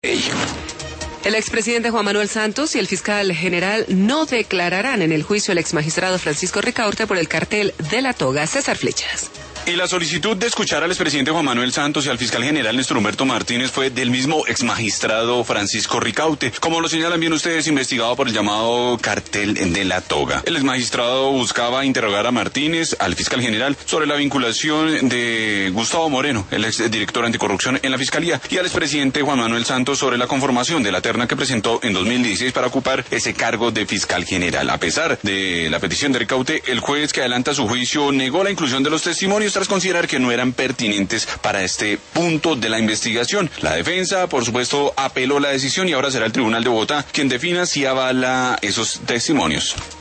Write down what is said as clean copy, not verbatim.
El expresidente Juan Manuel Santos y el fiscal general no declararán en el juicio al exmagistrado Francisco Ricaurte por el cartel de la toga. César Flechas. Y la solicitud de escuchar al expresidente Juan Manuel Santos y al fiscal general Néstor Humberto Martínez fue del mismo exmagistrado Francisco Ricaurte, como lo señalan bien ustedes, investigado por el llamado cartel de la toga. El exmagistrado buscaba interrogar a Martínez, al fiscal general, sobre la vinculación de Gustavo Moreno, el exdirector anticorrupción en la fiscalía, y al expresidente Juan Manuel Santos sobre la conformación de la terna que presentó en 2016 para ocupar ese cargo de fiscal general. A pesar de la petición de Ricaurte, el juez que adelanta su juicio negó la inclusión de los testimonios tras considerar que no eran pertinentes para este punto de la investigación. La defensa, por supuesto, apeló la decisión y ahora será el Tribunal de Bogotá quien defina si avala esos testimonios.